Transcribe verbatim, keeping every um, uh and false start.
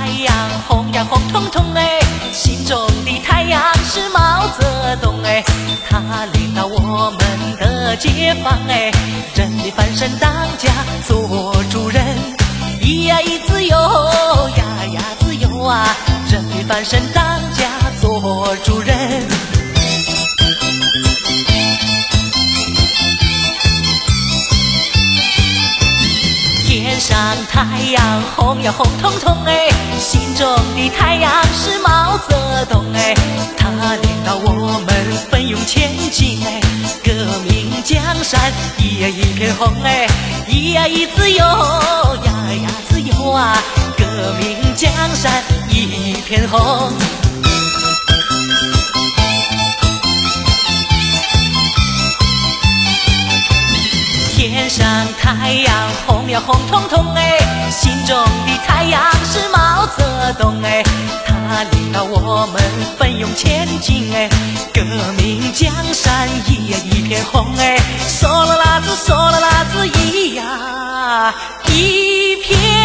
阳红呀红彤彤哎，心中的太阳是毛泽东哎，他领导我们的解放哎，人民翻身当家做主人，咿呀咿自由呀呀自由啊，人民翻身当家做主人。天上太阳红呀红彤彤哎，心中的太阳是毛泽东哎，他领导我们奋勇前进哎，革命江山一呀一片红哎，咿呀咿自由呀呀自由啊，革命江山一片红。天上太阳红呀红彤彤哎，心中的太阳是毛泽东哎，他领导我们奋勇前进哎，革命江山一呀一片红哎，嗦啦啦子嗦啦啦子咿呀一片